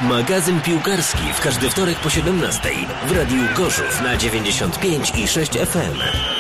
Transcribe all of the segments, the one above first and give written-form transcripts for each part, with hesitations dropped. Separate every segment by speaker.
Speaker 1: Magazyn piłkarski w każdy wtorek po 17 w Radiu Gorzów na 95,6 FM.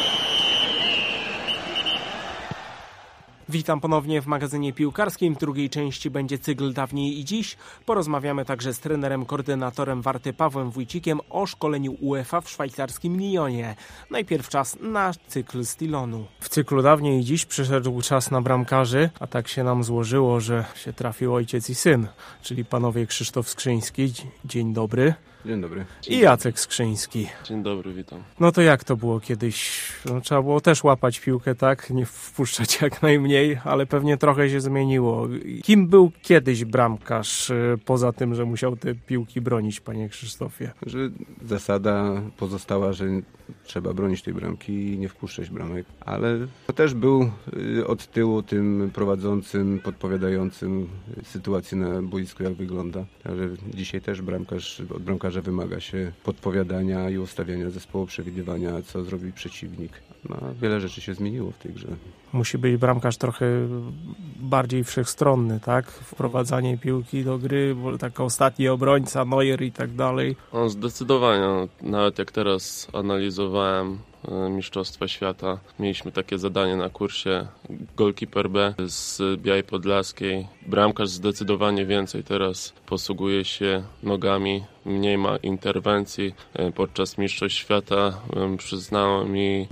Speaker 2: Witam ponownie w magazynie piłkarskim. W drugiej części będzie cykl Dawniej i Dziś. Porozmawiamy także z trenerem, koordynatorem Warty Pawłem Wójcikiem o szkoleniu UEFA w szwajcarskim Lyonie. Najpierw czas na cykl z Dylanu. W cyklu Dawniej i Dziś przyszedł czas na bramkarzy, a tak się nam złożyło, że się trafił ojciec i syn, czyli panowie Krzysztof Skrzyński. Dzień dobry.
Speaker 3: Dzień dobry.
Speaker 2: I Jacek Skrzyński.
Speaker 4: Dzień dobry, witam.
Speaker 2: No to jak to było kiedyś? Trzeba było też łapać piłkę, tak? Nie wpuszczać jak najmniej, ale pewnie trochę się zmieniło. Kim był kiedyś bramkarz, poza tym, że musiał te piłki bronić, panie Krzysztofie?
Speaker 3: Że zasada pozostała, że trzeba bronić tej bramki i nie wpuszczać bramek. Ale to też był od tyłu tym prowadzącym, podpowiadającym sytuację na boisku, jak wygląda. Także dzisiaj też od bramkarza wymaga się podpowiadania i ustawiania zespołu, przewidywania, co zrobi przeciwnik. No, wiele rzeczy się zmieniło w tej grze.
Speaker 2: Musi być bramkarz trochę bardziej wszechstronny, tak? Wprowadzanie piłki do gry, bo tak ostatni obrońca, Neuer i tak dalej.
Speaker 4: Zdecydowanie. Nawet jak teraz analizowałem Mistrzostwa Świata, mieliśmy takie zadanie na kursie Goalkeeper B z Białej Podlaskiej. Bramkarz zdecydowanie więcej teraz posługuje się nogami, mniej ma interwencji. Podczas Mistrzostw Świata przyznałem mi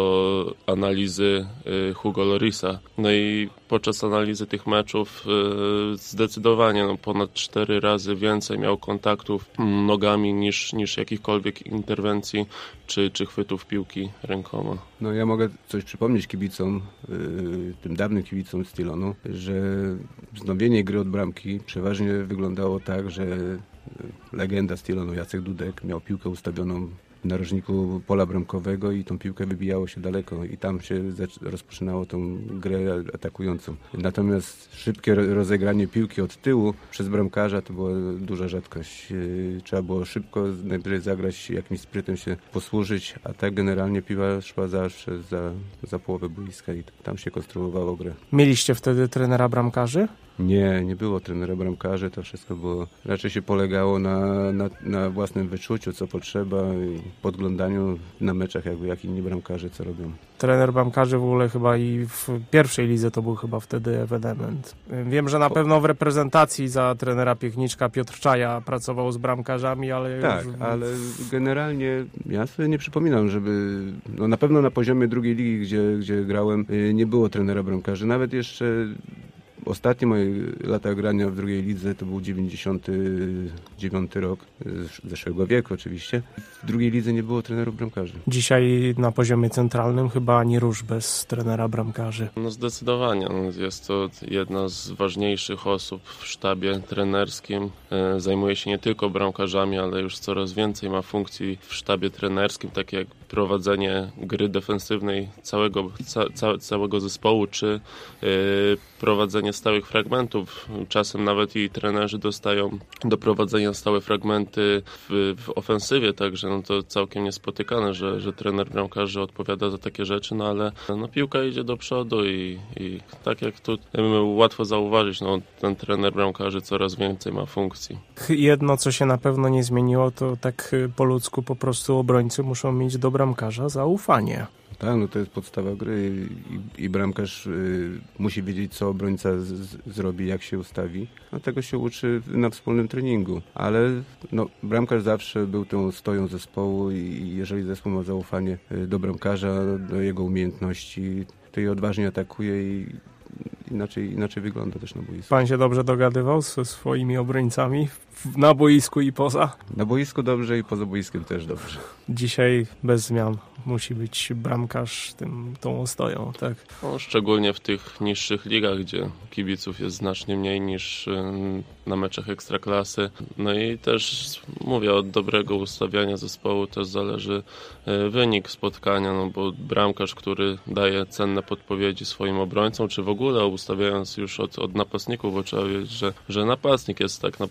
Speaker 4: do analizy Hugo Llorisa. No i podczas analizy tych meczów zdecydowanie ponad 4 razy więcej miał kontaktów nogami niż jakichkolwiek interwencji czy chwytów piłki rękoma.
Speaker 3: No ja mogę coś przypomnieć kibicom, tym dawnym kibicom z Dylanu, że wznowienie gry od bramki przeważnie wyglądało tak, że legenda z Dylanu Jacek Dudek miał piłkę ustawioną w narożniku pola bramkowego i tą piłkę wybijało się daleko i tam się rozpoczynało tą grę atakującą. Natomiast szybkie rozegranie piłki od tyłu przez bramkarza to była duża rzadkość. Trzeba było szybko najpierw zagrać, jakimś sprytem się posłużyć, a tak generalnie piła szła zawsze za połowę boiska i tam się konstruowało grę.
Speaker 2: Mieliście wtedy trenera bramkarzy?
Speaker 3: Nie było trenera bramkarzy, to wszystko było, raczej się polegało na własnym wyczuciu, co potrzeba i podglądaniu na meczach, jak inni bramkarze co robią.
Speaker 2: Trener bramkarzy w ogóle chyba i w pierwszej lidze to był chyba wtedy ewenement. Wiem, że na pewno w reprezentacji za trenera Piechniczka Piotr Czaja pracował z bramkarzami, ale...
Speaker 3: Tak, ale generalnie ja sobie nie przypominam, żeby... No na pewno na poziomie drugiej ligi, gdzie grałem, nie było trenera bramkarzy. Nawet jeszcze... Ostatnie moje lata grania w drugiej lidze to był 99 rok, zeszłego wieku oczywiście. W drugiej lidze nie było trenerów bramkarzy.
Speaker 2: Dzisiaj na poziomie centralnym chyba ani rusz bez trenera bramkarzy.
Speaker 4: No zdecydowanie. Jest to jedna z ważniejszych osób w sztabie trenerskim. Zajmuje się nie tylko bramkarzami, ale już coraz więcej ma funkcji w sztabie trenerskim, takie jak prowadzenie gry defensywnej całego zespołu, czy prowadzenie stałych fragmentów. Czasem nawet i trenerzy dostają do prowadzenia stałe fragmenty w ofensywie, także no to całkiem niespotykane, że trener bramkarzy odpowiada za takie rzeczy, no ale piłka idzie do przodu i tak jak tu łatwo zauważyć, ten trener bramkarzy coraz więcej ma funkcji.
Speaker 2: Jedno, co się na pewno nie zmieniło, to tak po ludzku po prostu obrońcy muszą mieć do bramkarza zaufanie.
Speaker 3: Tak, to jest podstawa gry i bramkarz musi wiedzieć, co obrońca zrobi, jak się ustawi. Tego się uczy na wspólnym treningu, ale bramkarz zawsze był tą stoją zespołu i jeżeli zespół ma zaufanie do bramkarza, do jego umiejętności, to je odważnie atakuje i inaczej wygląda też na boisku.
Speaker 2: Pan się dobrze dogadywał ze swoimi obrońcami na boisku i poza?
Speaker 3: Na boisku dobrze i poza boiskiem też dobrze.
Speaker 2: Dzisiaj bez zmian musi być bramkarz tą ostoją, tak?
Speaker 4: Szczególnie w tych niższych ligach, gdzie kibiców jest znacznie mniej niż na meczach Ekstraklasy. No i też mówię, od dobrego ustawiania zespołu też zależy wynik spotkania, bo bramkarz, który daje cenne podpowiedzi swoim obrońcom, czy w ogóle ustawiając już od napastników, bo trzeba wiedzieć, że napastnik jest tak naprawdę pierwszym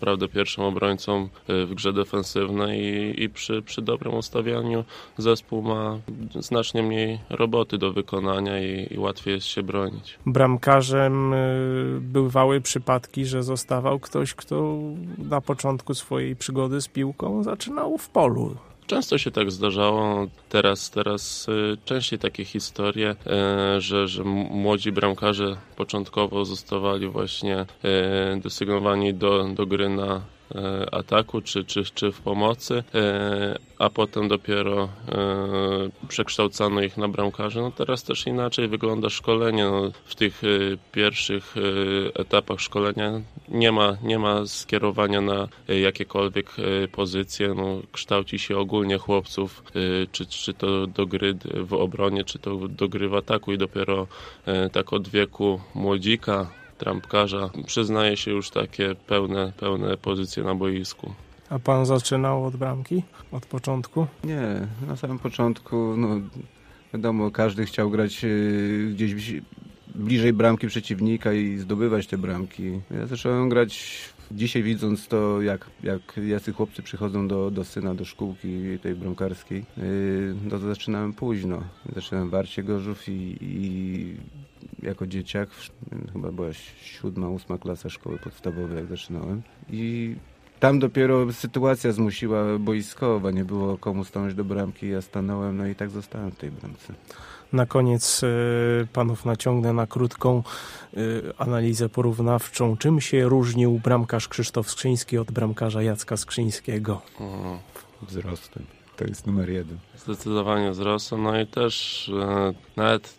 Speaker 4: najlepszym obrońcą w grze defensywnej i przy dobrym ustawianiu zespół ma znacznie mniej roboty do wykonania i łatwiej jest się bronić.
Speaker 2: Bramkarzem bywały przypadki, że zostawał ktoś, kto na początku swojej przygody z piłką zaczynał w polu.
Speaker 4: Często się tak zdarzało, teraz częściej takie historie, że młodzi bramkarze początkowo zostawali właśnie desygnowani do gry na ataku czy w pomocy, a potem dopiero przekształcano ich na bramkarzy. No teraz też inaczej wygląda szkolenie. No, w tych pierwszych etapach szkolenia nie ma skierowania na jakiekolwiek pozycje. No, kształci się ogólnie chłopców, czy to do gry w obronie, czy to do gry w ataku i dopiero tak od wieku młodzika, trampkarza przyznaje się już takie pełne pozycje na boisku.
Speaker 2: A pan zaczynał od bramki? Od początku?
Speaker 3: Nie, na samym początku, no wiadomo, każdy chciał grać gdzieś bliżej bramki przeciwnika i zdobywać te bramki. Ja zacząłem grać, dzisiaj widząc to, jacy chłopcy przychodzą do syna, do szkółki tej bramkarskiej, to zaczynałem późno. Zaczynałem w Warcie Gorzów i jako dzieciak, chyba była 7., 8. klasa szkoły podstawowej, jak zaczynałem. I tam dopiero sytuacja zmusiła boiskowa, nie było komu stanąć do bramki, ja stanąłem, no i tak zostałem w tej bramce.
Speaker 2: Na koniec panów naciągnę na krótką analizę porównawczą. Czym się różnił bramkarz Krzysztof Skrzyński od bramkarza Jacka Skrzyńskiego?
Speaker 3: Wzrostem. To jest numer 1.
Speaker 4: Zdecydowanie wzrostem, no i też nawet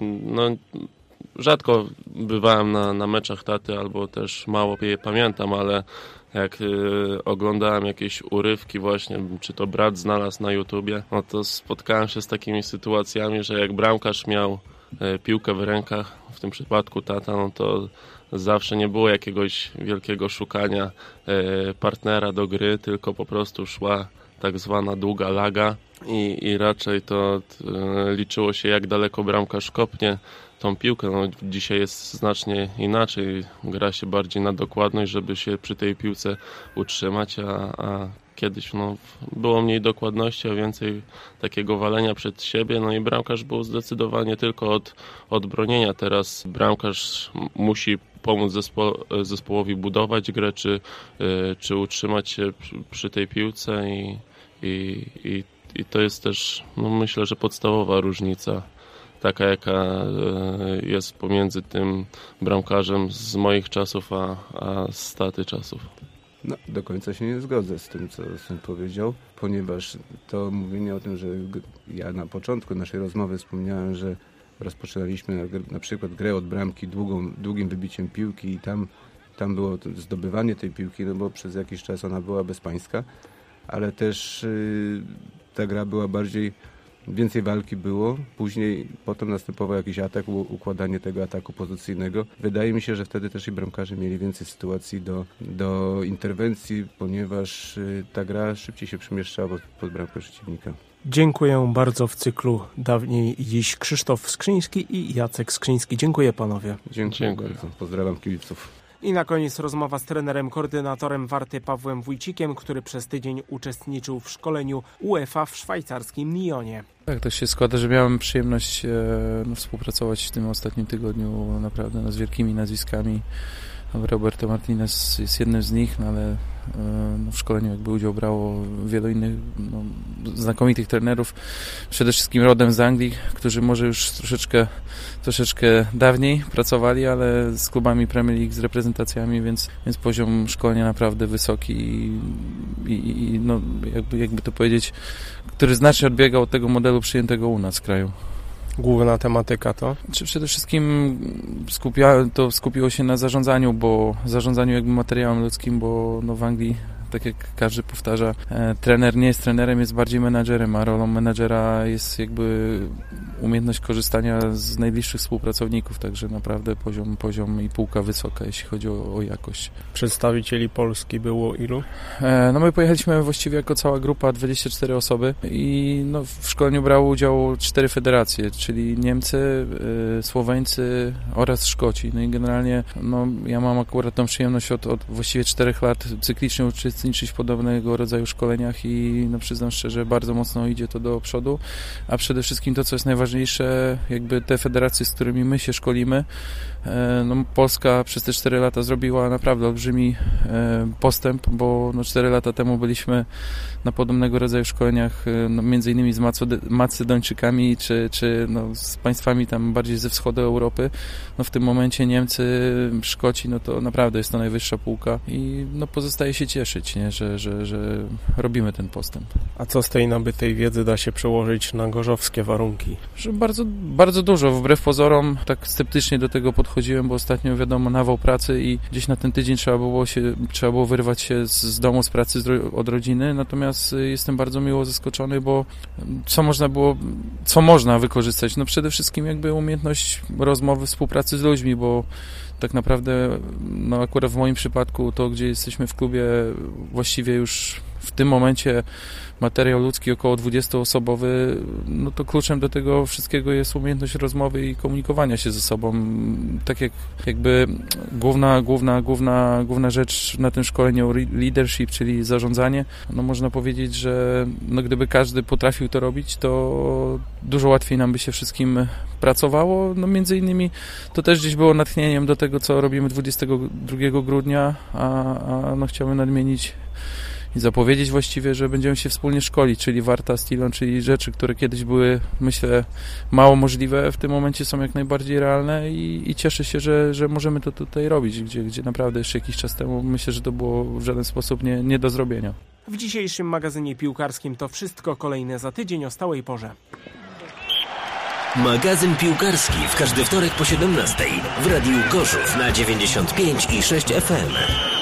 Speaker 4: rzadko bywałem na meczach taty, albo też mało je pamiętam, ale jak oglądałem jakieś urywki właśnie, czy to brat znalazł na YouTubie, no to spotkałem się z takimi sytuacjami, że jak bramkarz miał piłkę w rękach, w tym przypadku tata, no to zawsze nie było jakiegoś wielkiego szukania partnera do gry, tylko po prostu szła tak zwana długa laga i raczej to liczyło się, jak daleko bramkarz kopnie tą piłkę. No, dzisiaj jest znacznie inaczej. Gra się bardziej na dokładność, żeby się przy tej piłce utrzymać, a kiedyś było mniej dokładności, a więcej takiego walenia przed siebie. No i bramkarz był zdecydowanie tylko od bronienia. Teraz bramkarz musi pomóc zespołowi budować grę, czy utrzymać się przy tej piłce i to jest też, myślę, że podstawowa różnica, taka jaka jest pomiędzy tym bramkarzem z moich czasów, a z taty czasów.
Speaker 3: No, do końca się nie zgodzę z tym, co syn powiedział, ponieważ to mówienie o tym, że ja na początku naszej rozmowy wspomniałem, że rozpoczynaliśmy na przykład grę od bramki długim wybiciem piłki i tam było zdobywanie tej piłki, no bo przez jakiś czas ona była bezpańska, ale też ta gra była więcej walki było, potem następował jakiś atak, układanie tego ataku pozycyjnego. Wydaje mi się, że wtedy też i bramkarze mieli więcej sytuacji do interwencji, ponieważ ta gra szybciej się przemieszczała pod bramkę przeciwnika.
Speaker 2: Dziękuję bardzo w cyklu Dawniej i Dziś Krzysztof Skrzyński i Jacek Skrzyński. Dziękuję panowie.
Speaker 3: Dziękuję bardzo. Pozdrawiam kibiców.
Speaker 2: I na koniec rozmowa z trenerem koordynatorem Warty Pawłem Wójcikiem, który przez tydzień uczestniczył w szkoleniu UEFA w szwajcarskim Lyonie.
Speaker 5: Tak, to się składa, że miałem przyjemność współpracować w tym ostatnim tygodniu naprawdę z wielkimi nazwiskami. Roberto Martinez jest jednym z nich, ale w szkoleniu jakby udział brało wielu innych znakomitych trenerów, przede wszystkim rodem z Anglii, którzy może już troszeczkę dawniej pracowali, ale z klubami Premier League, z reprezentacjami, więc poziom szkolenia naprawdę wysoki i jakby to powiedzieć, który znacznie odbiegał od tego przyjętego u nas w kraju.
Speaker 2: Główna tematyka to?
Speaker 5: Przede wszystkim skupiło się na zarządzaniu jakby materiałem ludzkim, bo w Anglii, tak jak każdy powtarza, trener nie jest trenerem, jest bardziej menadżerem, a rolą menadżera jest jakby umiejętność korzystania z najbliższych współpracowników, także naprawdę poziom i półka wysoka, jeśli chodzi o jakość.
Speaker 2: Przedstawicieli Polski było ilu?
Speaker 5: My pojechaliśmy właściwie jako cała grupa, 24 osoby i w szkoleniu brało udział 4 federacje, czyli Niemcy, Słoweńcy oraz Szkoci. No i generalnie ja mam akurat tą przyjemność od właściwie 4 lat cyklicznie uczestniczyć w podobnego rodzaju szkoleniach i no przyznam szczerze, bardzo mocno idzie to do przodu, a przede wszystkim to, co jest najważniejsze, jakby te federacje, z którymi my się szkolimy, no Polska przez te 4 lata zrobiła naprawdę olbrzymi postęp, bo no 4 lata temu byliśmy na podobnego rodzaju szkoleniach, no między innymi z Macedończykami, czy no z państwami tam bardziej ze wschodu Europy. No w tym momencie Niemcy, Szkoci, no to naprawdę jest to najwyższa półka i no pozostaje się cieszyć, nie? Że robimy ten postęp.
Speaker 2: A co z tej nabytej wiedzy da się przełożyć na gorzowskie warunki?
Speaker 5: Że bardzo, bardzo dużo. Wbrew pozorom tak sceptycznie do tego podchodziłem, bo ostatnio wiadomo nawał pracy i gdzieś na ten tydzień trzeba było wyrwać się z domu, z pracy, od rodziny. Natomiast jestem bardzo miło zaskoczony, bo co można wykorzystać? No przede wszystkim jakby umiejętność rozmowy, współpracy z ludźmi, bo tak naprawdę, no akurat w moim przypadku to, gdzie jesteśmy w klubie, właściwie już w tym momencie materiał ludzki około 20-osobowy, no to kluczem do tego wszystkiego jest umiejętność rozmowy i komunikowania się ze sobą. Tak jak jakby główna rzecz na tym szkoleniu leadership, czyli zarządzanie, no można powiedzieć, że no gdyby każdy potrafił to robić, to dużo łatwiej nam by się wszystkim pracowało. No między innymi to też gdzieś było natchnieniem do tego, co robimy 22 grudnia, a no chciałbym nadmienić i zapowiedzieć właściwie, że będziemy się wspólnie szkolić, czyli Warta, Stilon, czyli rzeczy, które kiedyś były, myślę, mało możliwe, w tym momencie są jak najbardziej realne i cieszę się, że możemy to tutaj robić, gdzie naprawdę jeszcze jakiś czas temu myślę, że to było w żaden sposób nie do zrobienia.
Speaker 2: W dzisiejszym magazynie piłkarskim to wszystko, kolejne za tydzień o stałej porze.
Speaker 1: Magazyn piłkarski w każdy wtorek po 17:00 w Radiu Gorzów na 95,6 FM.